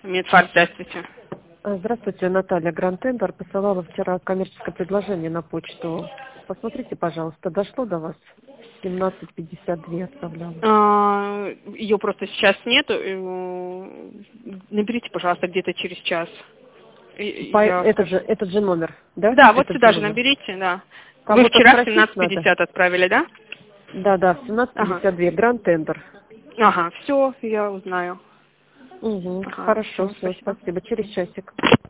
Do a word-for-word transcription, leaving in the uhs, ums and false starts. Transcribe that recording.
Медфарм, здравствуйте. А, Здравствуйте, Наталья. Гранд Тендер посылала вчера коммерческое предложение на почту. Посмотрите, пожалуйста, дошло до вас? семнадцать пятьдесят два отправляла. А, Ее просто сейчас нету. э, Наберите, пожалуйста, где-то через час. И- По я этот скажу. же, этот же номер, да? Да, вот Этот же сюда же номер. наберите, да. Вы Кого-то вчера в спросить семнадцать надо? пятьдесят отправили, да? Да, да, в семнадцать Ага. пятьдесят два. Гранд Тендер. Ага, все, я узнаю. Угу. Ага, Хорошо, все, все, спасибо. спасибо. Через часик.